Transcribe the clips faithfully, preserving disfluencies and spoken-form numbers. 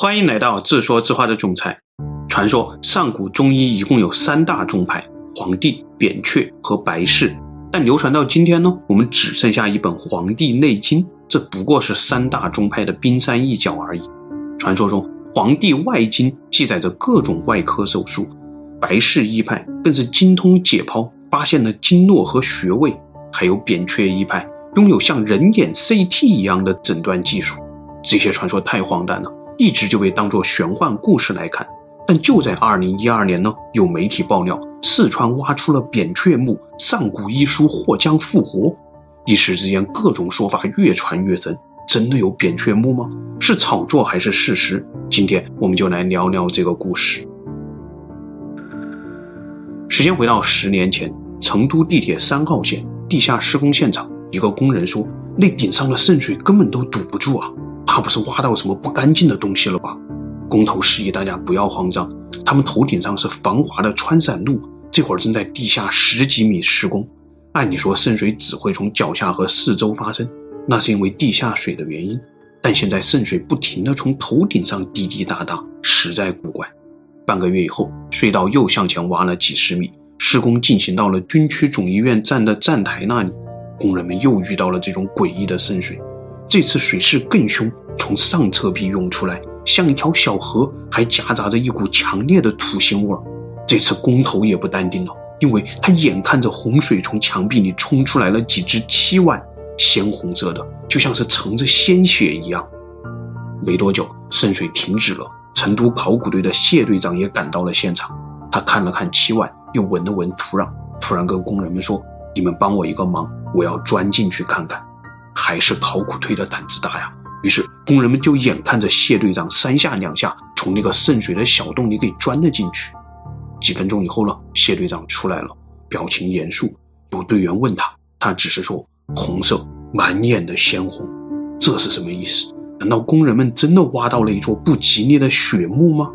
欢迎来到自说自话的总裁。传说上古中医一共有三大宗派，黄帝、扁鹊和白氏，但流传到今天呢，我们只剩下一本《黄帝内经》，这不过是三大宗派的冰山一角而已。传说中，黄帝外经记载着各种外科手术，白氏医派更是精通解剖，发现了经络和穴位，还有扁鹊医派拥有像人眼 C T 一样的诊断技术。这些传说太荒诞了，一直就被当作玄幻故事来看。但就在二零一二年呢，有媒体爆料四川挖出了扁鹊墓，上古医书或将复活。一时之间各种说法越传越真，真的有扁鹊墓吗？是炒作还是事实？今天我们就来聊聊这个故事。时间回到十年前，成都地铁三号线地下施工现场，一个工人说，那顶上的渗水根本都堵不住啊，怕不是挖到什么不干净的东西了吧？工头示意大家不要慌张，他们头顶上是防滑的穿伞路，这会儿正在地下十几米施工。按理说渗水只会从脚下和四周发生，那是因为地下水的原因，但现在渗水不停地从头顶上滴滴答答，实在古怪。半个月以后，隧道又向前挖了几十米，施工进行到了军区总医院站的站台那里，工人们又遇到了这种诡异的渗水。这次水势更凶，从上侧壁涌出来，像一条小河，还夹杂着一股强烈的土腥味。这次工头也不淡定了，因为他眼看着洪水从墙壁里冲出来了几只七碗，鲜红色的，就像是盛着鲜血一样。没多久，渗水停止了，成都考古队的谢队长也赶到了现场。他看了看七碗，又闻了闻土壤，突然跟工人们说，你们帮我一个忙，我要钻进去看看。还是考古队的胆子大呀，于是工人们就眼看着谢队长三下两下从那个渗水的小洞里给钻了进去。几分钟以后呢，谢队长出来了，表情严肃。有队员问他，他只是说红色，满眼的鲜红。这是什么意思？难道工人们真的挖到了一座不吉利的血墓吗？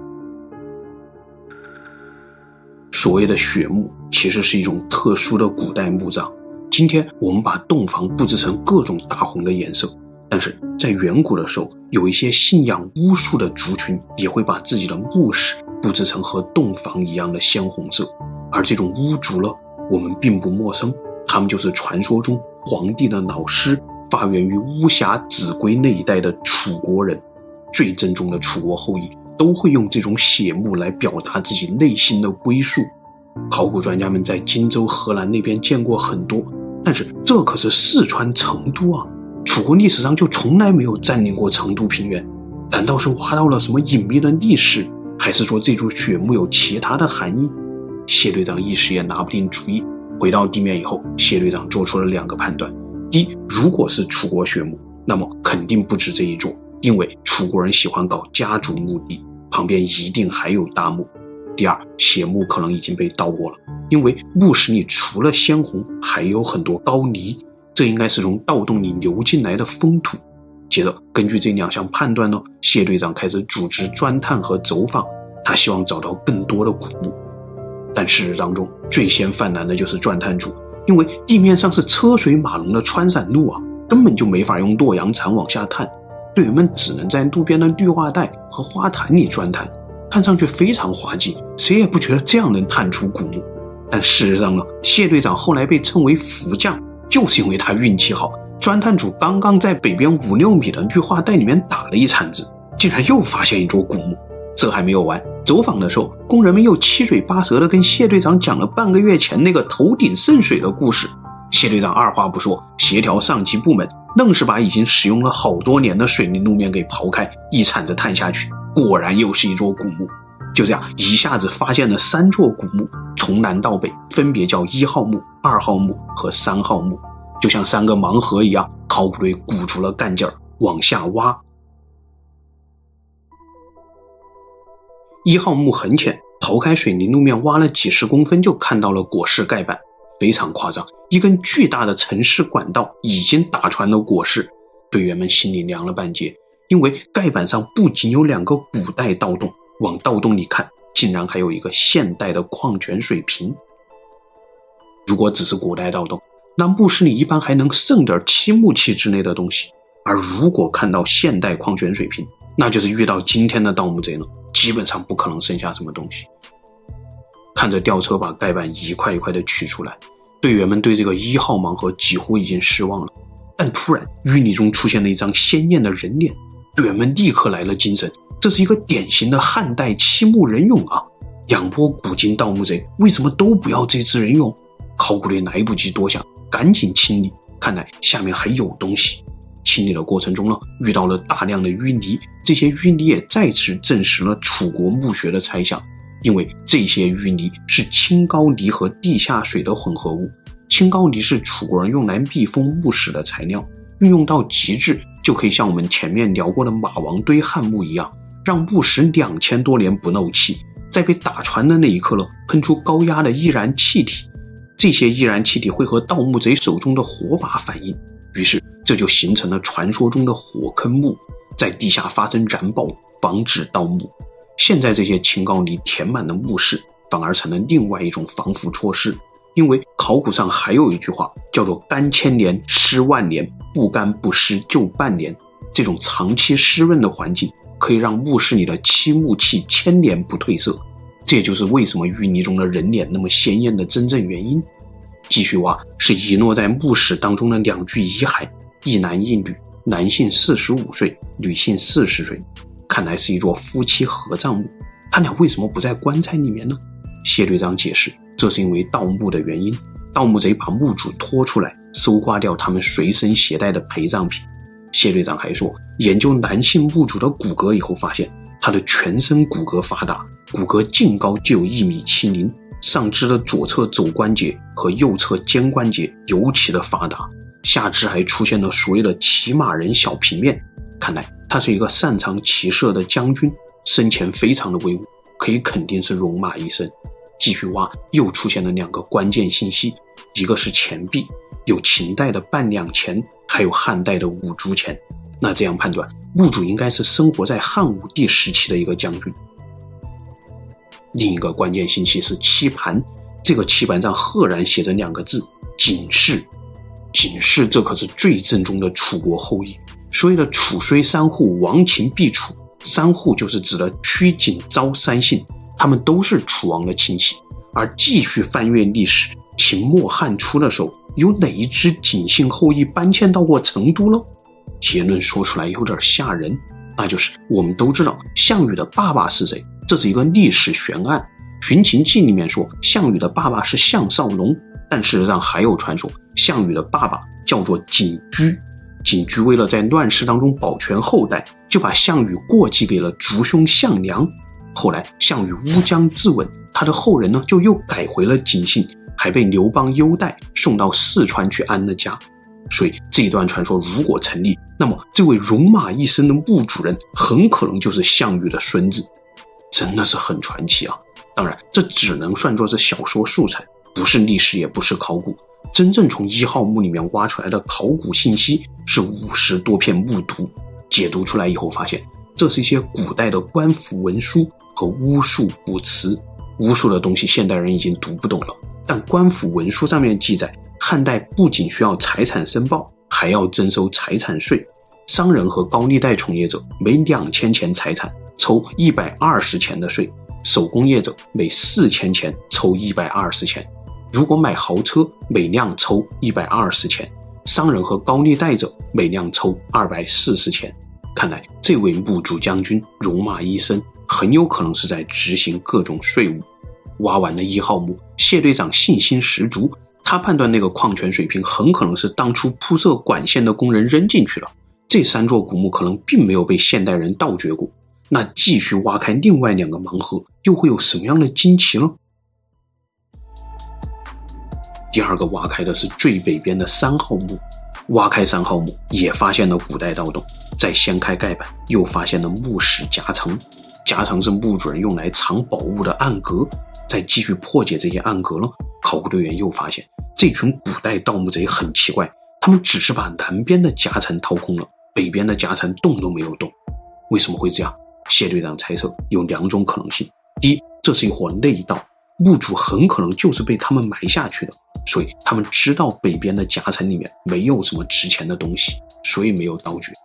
所谓的血墓其实是一种特殊的古代墓葬。今天我们把洞房布置成各种大红的颜色，但是在远古的时候，有一些信仰巫术的族群也会把自己的墓室布置成和洞房一样的鲜红色。而这种巫族呢，我们并不陌生，他们就是传说中黄帝的老师，发源于巫峡秭归那一带的楚国人。最正宗的楚国后裔都会用这种血墓来表达自己内心的归宿。考古专家们在荆州、河南那边见过很多，但是这可是四川成都啊！楚国历史上就从来没有占领过成都平原，难道是挖到了什么隐秘的历史，还是说这座血墓有其他的含义？谢队长一时也拿不定主意。回到地面以后，谢队长做出了两个判断：第一，如果是楚国血墓，那么肯定不止这一座，因为楚国人喜欢搞家族墓地，旁边一定还有大墓。第二，血墓可能已经被盗过了，因为墓室里除了鲜红还有很多高泥，这应该是从盗洞里流进来的风土。接着根据这两项判断呢，谢队长开始组织钻探和走访，他希望找到更多的古墓。但事实当中最先犯难的就是钻探组，因为地面上是车水马龙的穿伞路啊，根本就没法用洛阳铲往下探，队员们只能在路边的绿化带和花坛里钻探，看上去非常滑稽，谁也不觉得这样能探出古墓。但事实上呢，谢队长后来被称为福将，就是因为他运气好，钻探组刚刚在北边五六米的绿化带里面打了一铲子，竟然又发现一座古墓。这还没有完，走访的时候，工人们又七嘴八舌地跟谢队长讲了半个月前那个头顶渗水的故事。谢队长二话不说，协调上级部门，愣是把已经使用了好多年的水泥路面给刨开，一铲子探下去，果然又是一座古墓。就这样一下子发现了三座古墓，从南到北分别叫一号墓、二号墓和三号墓，就像三个盲盒一样，考古队鼓足了干劲儿往下挖。一号墓很浅，刨开水泥路面挖了几十公分就看到了果室盖板，非常夸张，一根巨大的城市管道已经打穿了果室。队员们心里凉了半截，因为盖板上不仅有两个古代盗洞，往盗洞里看竟然还有一个现代的矿泉水瓶。如果只是古代盗洞，那墓室里一般还能剩点漆木器之类的东西，而如果看到现代矿泉水瓶， 那就是遇到今天的盗墓贼呢，基本上不可能剩下什么东西。看着吊车把盖板一块一块的取出来，队员们对这个一号盲盒几乎已经失望了。但突然淤泥中出现了一张鲜艳的人脸，队员们立刻来了精神，这是一个典型的汉代七墓人俑啊！两波古今盗墓贼为什么都不要这只人俑？考古队来不及多想，赶紧清理，看来下面还有东西。清理的过程中呢，遇到了大量的淤泥，这些淤泥也再次证实了楚国墓学的猜想，因为这些淤泥是青高泥和地下水的混合物。青高泥是楚国人用来密封墓室的材料，运用到极致就可以像我们前面聊过的马王堆汉墓一样，让墓室两千多年不漏气，在被打穿的那一刻呢，喷出高压的易燃气体，这些易燃气体会和盗墓贼手中的火把反应，于是这就形成了传说中的火坑墓，在地下发生燃爆，防止盗墓。现在这些青高泥填满了墓室，反而成了另外一种防腐措施。因为考古上还有一句话叫做干千年湿万年，不干不湿就半年，这种长期湿润的环境可以让墓室里的漆木器千年不褪色，这也就是为什么淤泥中的人脸那么鲜艳的真正原因。继续挖是遗落在墓室当中的两具遗骸，一男一女，男性四十五岁，女性四十岁，看来是一座夫妻合葬墓。他俩为什么不在棺材里面呢？谢队长解释，这是因为盗墓的原因，盗墓贼把墓主拖出来，搜刮掉他们随身携带的陪葬品。谢队长还说，研究男性墓主的骨骼以后发现，他的全身骨骼发达，骨骼净高就有一米七零，上肢的左侧肘关节和右侧肩关节尤其的发达，下肢还出现了所谓的骑马人小平面，看来他是一个擅长骑射的将军，生前非常的威武，可以肯定是戎马一生。继续挖又出现了两个关键信息，一个是钱币，有秦代的半两钱，还有汉代的五铢钱。那这样判断，墓主应该是生活在汉武帝时期的一个将军。另一个关键信息是漆盘，这个漆盘上赫然写着两个字景氏。景氏这可是最正宗的楚国后裔，所谓的楚虽三户，亡秦必楚，三户就是指的屈景昭三姓，他们都是楚王的亲戚。而继续翻阅历史，秦末汉初的时候，有哪一支景姓后裔搬迁到过成都呢？结论说出来有点吓人，那就是我们都知道项羽的爸爸是谁，这是一个历史悬案。寻秦记里面说项羽的爸爸是项少龙，但事实上还有传说项羽的爸爸叫做景驹。景驹为了在乱世当中保全后代，就把项羽过继给了族兄项梁。后来项羽乌江自刎，他的后人呢就又改回了景姓，还被刘邦优待，送到四川去安了家。所以这一段传说如果成立，那么这位戎马一生的墓主人很可能就是项羽的孙子，真的是很传奇啊！当然这只能算作是小说素材，不是历史也不是考古。真正从一号墓里面挖出来的考古信息是五十多片墓牍，解读出来以后发现，这是一些古代的官府文书和巫术卜辞。巫术的东西现代人已经读不懂了，但官府文书上面记载，汉代不仅需要财产申报，还要征收财产税。商人和高利贷从业者每两千钱财产抽一百二十钱的税，手工业者每四千钱抽一百二十钱。如果买豪车，每辆抽一百二十钱，商人和高利贷者每辆抽二百四十钱。看来这位墓主将军戎马一生，很有可能是在执行各种税务。挖完了一号墓，谢队长信心十足，他判断那个矿泉水瓶很可能是当初铺设管线的工人扔进去了，这三座古墓可能并没有被现代人盗掘过。那继续挖开另外两个盲盒，又会有什么样的惊奇呢？第二个挖开的是最北边的三号墓，挖开三号墓也发现了古代盗洞，再掀开盖板又发现了墓室夹层，夹层是墓主人用来藏宝物的暗格。再继续破解这些暗格呢，考古队员又发现这群古代盗墓贼很奇怪，他们只是把南边的夹层掏空了，北边的夹层动都没有动。为什么会这样？谢队长猜测有两种可能性。第一，这是一伙内盗，墓主很可能就是被他们埋下去的，所以他们知道北边的夹层里面没有什么值钱的东西，所以没有盗掘。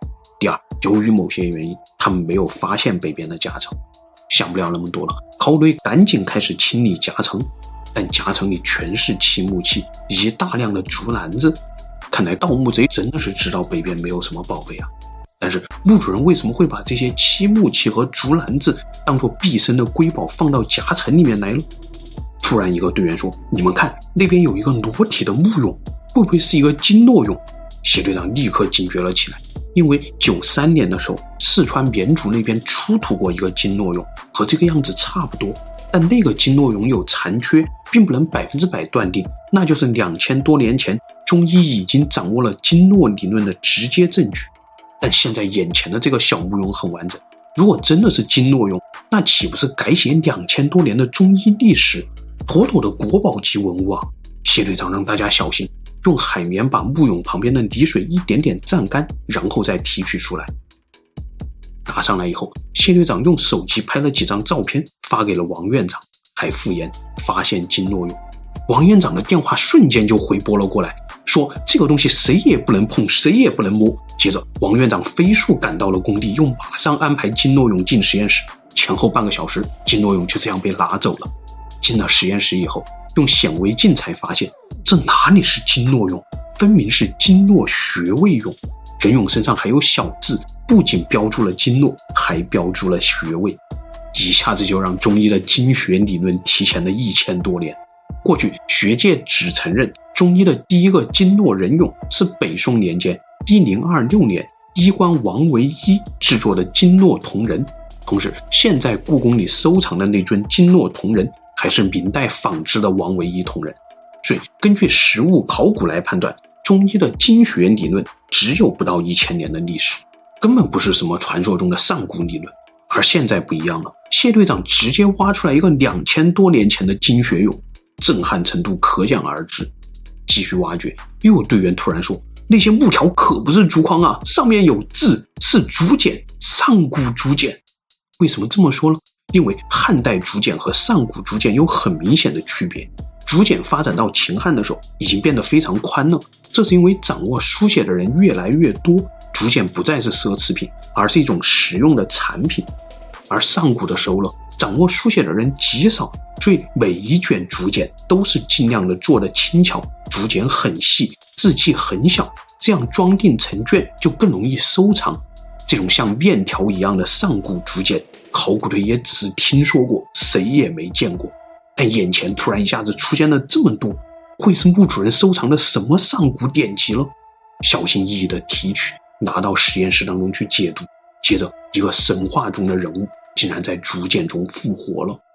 第二，由于某些原因，他们没有发现北边的夹层。想不了那么多了，考雷赶紧开始清理夹层，但夹层里全是漆木器以及大量的竹篮子。看来盗墓贼真的是知道北边没有什么宝贝啊。但是墓主人为什么会把这些漆木器和竹篮子当作毕生的瑰宝放到夹层里面来呢？突然一个队员说，你们看那边有一个裸体的木俑，会不会是一个金诺俑？谢队长立刻警觉了起来，因为九三年的时候四川绵竹那边出土过一个金诺俑，和这个样子差不多，但那个金诺俑有残缺，并不能百分之百断定那就是两千多年前中医已经掌握了金诺理论的直接证据。但现在眼前的这个小木俑很完整，如果真的是金诺俑，那岂不是改写两千多年的中医历史，妥妥的国宝级文物啊！谢队长让大家小心，用海绵把木俑旁边的泥水一点点蘸干，然后再提取出来。拿上来以后，谢队长用手机拍了几张照片发给了王院长，还附言发现金诺俑。王院长的电话瞬间就回拨了过来，说这个东西谁也不能碰，谁也不能摸。接着王院长飞速赶到了工地，又马上安排金诺俑进实验室，前后半个小时，金诺俑就这样被拿走了。进了实验室以后，用显微镜才发现这哪里是金诺俑，分明是金诺穴位俑。人俑身上还有小字，不仅标注了金诺，还标注了穴位，一下子就让中医的经学理论提前了一千多年。过去学界只承认中医的第一个金诺人俑是北宋年间一零二六年医官王维一制作的金诺铜人，同时现在故宫里收藏的那尊金诺铜人还是明代仿制的王维一铜人。所以根据实物考古来判断，中医的经学理论只有不到一千年的历史，根本不是什么传说中的上古理论。而现在不一样了，谢队长直接挖出来一个两千多年前的经学俑，震撼程度可想而知。继续挖掘，又有队员突然说，那些木条可不是竹筐啊，上面有字，是竹简，上古竹简。为什么这么说呢？因为汉代竹简和上古竹简有很明显的区别。竹简发展到秦汉的时候已经变得非常宽了，这是因为掌握书写的人越来越多，竹简不再是奢侈品，而是一种实用的产品。而上古的时候呢，掌握书写的人极少，所以每一卷竹简都是尽量的做得轻巧，竹简很细，字迹很小，这样装订成卷就更容易收藏。这种像面条一样的上古竹简，考古队也只听说过，谁也没见过。但眼前突然一下子出现了这么多，会是墓主人收藏的什么上古典籍了？小心翼翼的提取，拿到实验室当中去解读。接着一个神话中的人物竟然在竹简中复活了。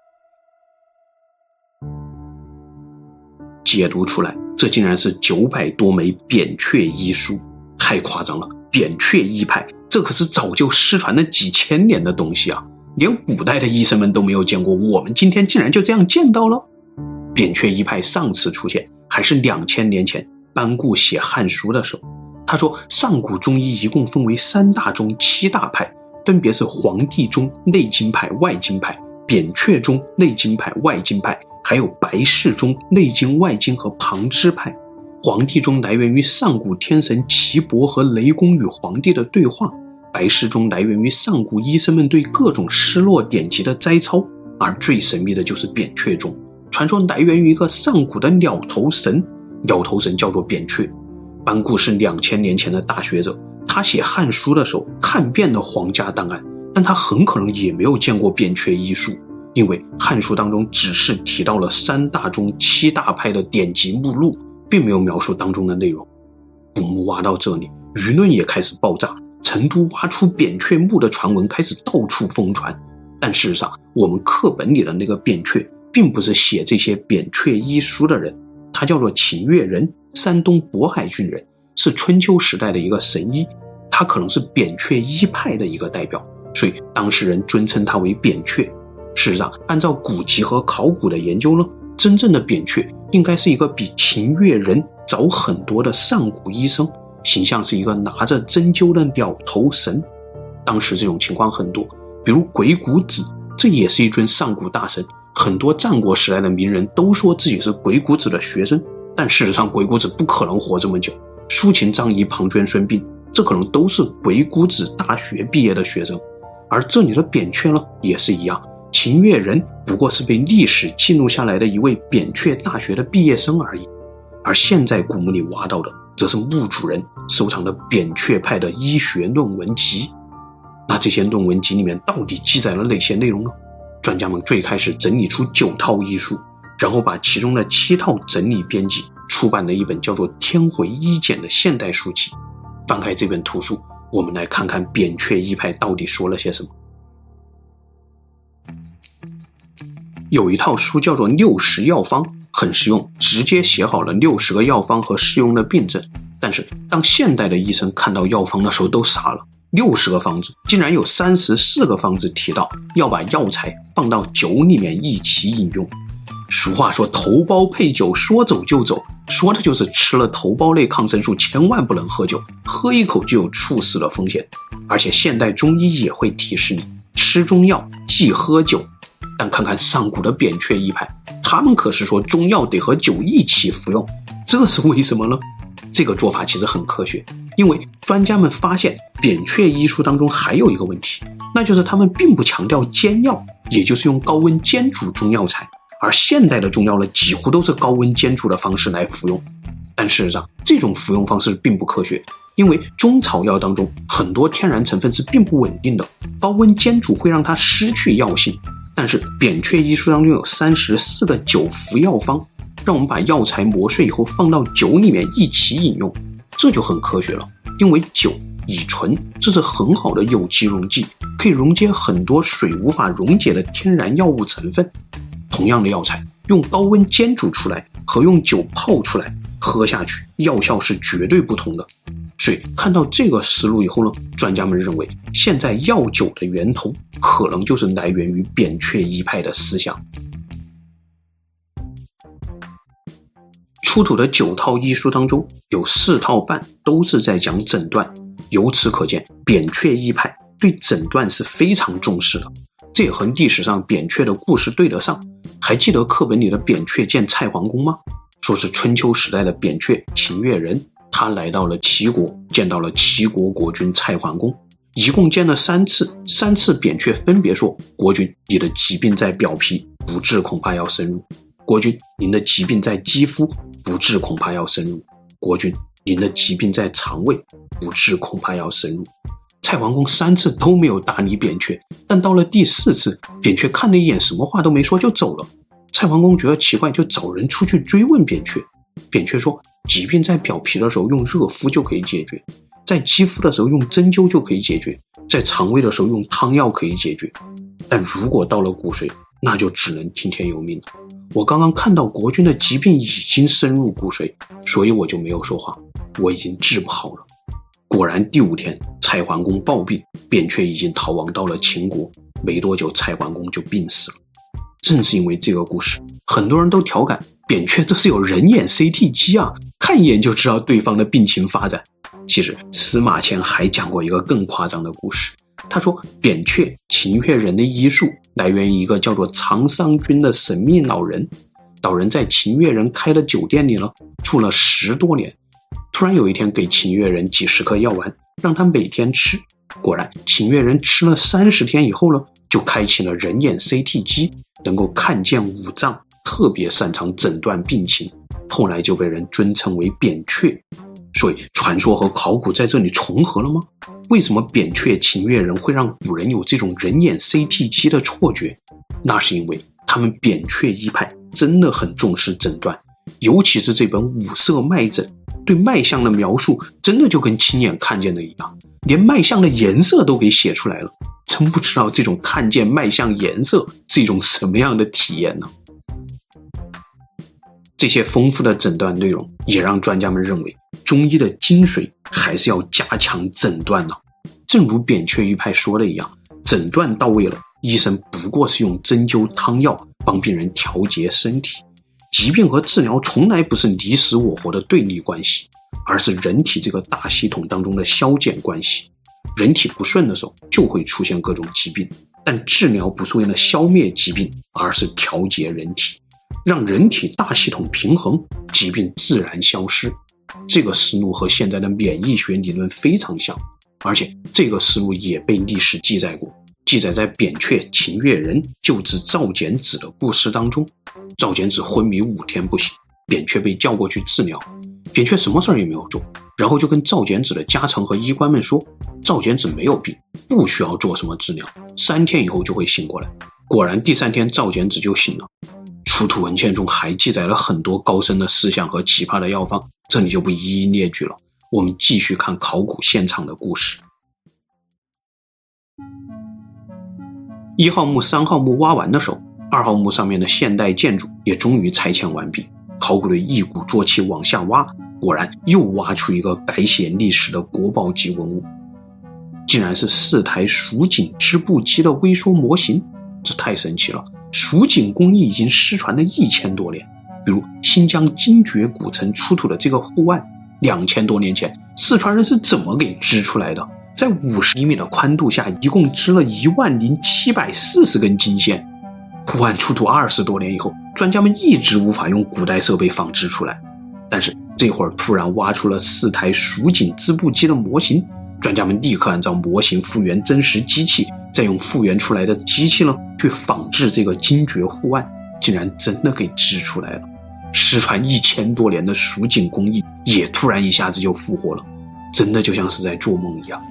解读出来，这竟然是九百多枚扁鹊医书，太夸张了！扁鹊医派，这可是早就失传了几千年的东西啊，连古代的医生们都没有见过，我们今天竟然就这样见到了。扁鹊医派上次出现还是两千年前班固写《汉书》的时候，他说上古中医一共分为三大宗七大派，分别是黄帝中内经派外经派，扁鹊中内经派外经派，还有白氏中内经外经和旁支派。黄帝中来源于上古天神岐伯和雷公与黄帝的对话，白氏中来源于上古医生们对各种失落典籍的摘抄，而最神秘的就是扁鹊中，传说来源于一个上古的鸟头神，鸟头神叫做扁鹊。班固是两千年前的大学者，他写《汉书》的时候看遍了皇家档案，但他很可能也没有见过扁鹊医书，因为《汉书》当中只是提到了三大宗七大派的典籍目录，并没有描述当中的内容。古墓挖到这里，舆论也开始爆炸，成都挖出扁鹊墓的传闻开始到处疯传。但事实上，我们课本里的那个扁鹊并不是写这些扁鹊医书的人，他叫做秦越人，山东渤海郡人，是春秋时代的一个神医，他可能是扁鹊医派的一个代表，所以当事人尊称他为扁鹊。事实上，按照古籍和考古的研究呢，真正的扁鹊应该是一个比秦越人早很多的上古医生，形象是一个拿着针灸的鸟头神。当时这种情况很多，比如鬼谷子，这也是一尊上古大神，很多战国时代的名人都说自己是鬼谷子的学生，但事实上鬼谷子不可能活这么久。苏秦、张仪、庞涓、孙膑这可能都是鬼谷子大学毕业的学生。而这里的扁鹊呢，也是一样，秦越人不过是被历史记录下来的一位扁鹊大学的毕业生而已。而现在古墓里挖到的，则是墓主人收藏的扁鹊派的医学论文集。那这些论文集里面到底记载了哪些内容呢？专家们最开始整理出九套医书，然后把其中的七套整理编辑，出版了一本叫做《天回医简》的现代书籍。翻开这本图书，我们来看看扁鹊医派到底说了些什么。有一套书叫做《六十药方》，很实用，直接写好了六十个药方和适用的病症。但是当现代的医生看到药方的时候都傻了，六十个方子竟然有三十四个方子提到要把药材放到酒里面一起饮用。俗话说头孢配酒，说走就走，说的就是吃了头孢类抗生素千万不能喝酒，喝一口就有猝死的风险。而且现代中医也会提示你吃中药忌喝酒。但看看上古的扁鹊医派，他们可是说中药得和酒一起服用，这是为什么呢？这个做法其实很科学，因为专家们发现扁鹊医书当中还有一个问题，那就是他们并不强调煎药，也就是用高温煎煮中药材，而现代的中药呢，几乎都是高温煎煮的方式来服用。但事实上这种服用方式并不科学，因为中草药当中很多天然成分是并不稳定的，高温煎煮会让它失去药性。但是扁鹊医书当中有三十四个酒服药方，让我们把药材磨碎以后放到酒里面一起饮用，这就很科学了。因为酒乙醇，这是很好的有机溶剂，可以溶解很多水无法溶解的天然药物成分。同样的药材用高温煎煮出来和用酒泡出来，喝下去药效是绝对不同的。所以看到这个思路以后呢，专家们认为现在药酒的源头可能就是来源于扁鹊医派的思想。出土的九套医书当中，有四套半都是在讲诊断，由此可见扁鹊医派对诊断是非常重视的，这也和历史上扁鹊的故事对得上。还记得课本里的扁鹊见蔡桓公吗？说是春秋时代的扁鹊，秦越人，他来到了齐国，见到了齐国国君蔡桓公，一共见了三次，三次扁鹊分别说：国君，你的疾病在表皮，不治恐怕要深入；国君，您的疾病在肌肤，不治恐怕要深入；国君，您的疾病在肠胃，不治恐怕要深入。蔡桓公三次都没有搭理扁鹊，但到了第四次，扁鹊看了一眼，什么话都没说就走了。蔡桓公觉得奇怪，就找人出去追问扁鹊。扁鹊说，疾病在表皮的时候用热敷就可以解决，在肌肤的时候用针灸就可以解决，在肠胃的时候用汤药可以解决，但如果到了骨髓，那就只能听天由命了。我刚刚看到国君的疾病已经深入骨髓，所以我就没有说话，我已经治不好了。果然第五天，蔡桓公暴病，扁鹊已经逃亡到了秦国，没多久蔡桓公就病死了。正是因为这个故事，很多人都调侃扁鹊这是有人眼 C T 机啊，看一眼就知道对方的病情发展。其实司马迁还讲过一个更夸张的故事，他说扁鹊秦越人的医术来源于一个叫做长桑君的神秘老人，老人在秦越人开的酒店里呢住了十多年，突然有一天给秦越人几十颗药丸，让他每天吃。果然秦越人吃了三十天以后呢，就开启了人眼 C T 机，能够看见五脏，特别擅长诊断病情，后来就被人尊称为扁鹊。所以传说和考古在这里重合了吗？为什么扁鹊秦越人会让古人有这种人眼 C T 机的错觉？那是因为他们扁鹊医派真的很重视诊断，尤其是这本五色脉诊，对脉象的描述真的就跟亲眼看见的一样，连脉象的颜色都给写出来了。真不知道这种看见脉象颜色是一种什么样的体验呢？这些丰富的诊断内容也让专家们认为，中医的精髓还是要加强诊断呢。正如扁鹊医派说的一样，诊断到位了，医生不过是用针灸汤药帮病人调节身体。疾病和治疗从来不是你死我活的对立关系，而是人体这个大系统当中的消减关系。人体不顺的时候就会出现各种疾病，但治疗不是为了消灭疾病，而是调节人体，让人体大系统平衡，疾病自然消失。 这个思路和现在的免疫学理论非常像，而且这个思路也被历史记载过，记载在扁鹊秦越人救治赵简子的故事当中。赵简子昏迷五天不醒，扁鹊被叫过去治疗，扁鹊什么事儿也没有做，然后就跟赵简子的家臣和医官们说，赵简子没有病，不需要做什么治疗，三天以后就会醒过来。果然第三天赵简子就醒了。出土文献中还记载了很多高深的思想和奇葩的药方，这里就不一一列举了。我们继续看考古现场的故事。一号墓、三号墓挖完的时候，二号墓上面的现代建筑也终于拆迁完毕。考古队一鼓作气往下挖，果然又挖出一个改写历史的国宝级文物，竟然是四台蜀锦织布机的微缩模型，这太神奇了！蜀锦工艺已经失传了一千多年，比如新疆精绝古城出土的这个护腕，两千多年前四川人是怎么给织出来的？在五十厘米的宽度下，一共织了一万零七百四十根金线。护腕出土二十多年以后，专家们一直无法用古代设备仿制出来，但是这会儿突然挖出了四台蜀锦织布机的模型，专家们立刻按照模型复原真实机器，再用复原出来的机器呢去仿制这个精绝护腕，竟然真的给织出来了。失传一千多年的蜀锦工艺也突然一下子就复活了，真的就像是在做梦一样。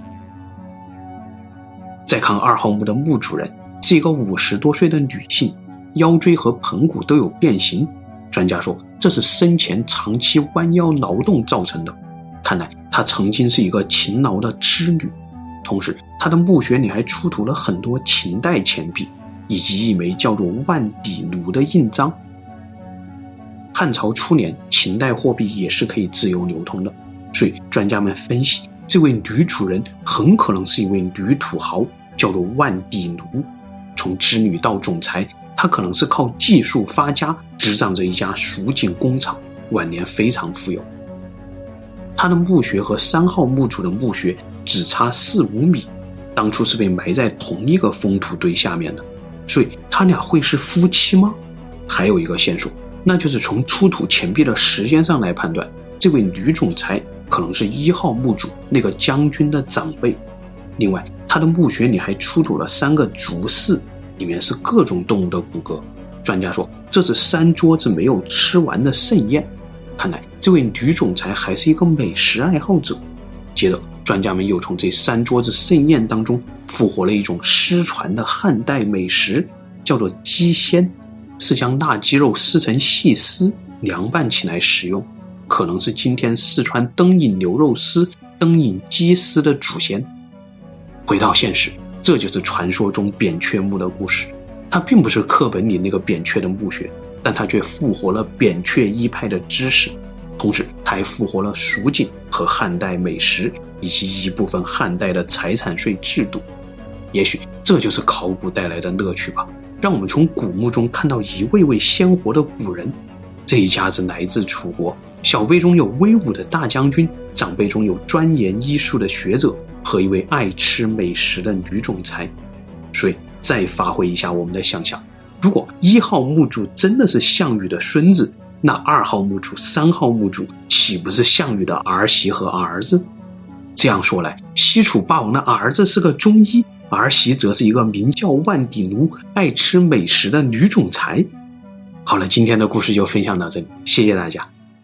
再看二号墓的墓主人是一个五十多岁的女性，腰椎和盆骨都有变形，专家说这是生前长期弯腰劳动造成的，看来她曾经是一个勤劳的织女。同时她的墓穴里还出土了很多秦代钱币，以及一枚叫做万底卢的印章。汉朝初年秦代货币也是可以自由流通的，所以专家们分析这位女主人很可能是一位女土豪，叫做万底卢。从织女到总裁，她可能是靠技术发家，执掌着一家蜀锦工厂，晚年非常富有。她的墓穴和三号墓主的墓穴只差四五米，当初是被埋在同一个封土堆下面的，所以他俩会是夫妻吗？还有一个线索，那就是从出土钱币的时间上来判断，这位女总裁可能是一号墓主那个将军的长辈。另外他的墓穴里还出土了三个竹室，里面是各种动物的骨骼，专家说这是三桌子没有吃完的盛宴，看来这位女总裁还是一个美食爱好者。接着专家们又从这三桌子盛宴当中复活了一种失传的汉代美食，叫做鸡鲜，是将腊鸡肉撕成细丝凉拌起来食用，可能是今天四川灯影牛肉丝、灯影鸡丝的祖先。回到现实，这就是传说中扁鹊墓的故事，它并不是课本里那个扁鹊的墓穴，但它却复活了扁鹊一派的知识，同时它还复活了蜀锦和汉代美食，以及一部分汉代的财产税制度。也许这就是考古带来的乐趣吧，让我们从古墓中看到一位位鲜活的古人。这一家子来自楚国，小辈中有威武的大将军，长辈中有钻研医术的学者和一位爱吃美食的女总裁。所以再发挥一下我们的想象，如果一号墓主真的是项羽的孙子，那二号墓主、三号墓主岂不是项羽的儿媳和儿子？这样说来，西楚霸王的儿子是个中医，儿媳则是一个名叫万底卢、爱吃美食的女总裁。好了，今天的故事就分享到这里，谢谢大家。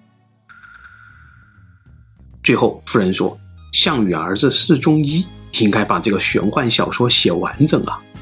最后夫人说，项羽儿子是中医，应该把这个玄幻小说写完整啊。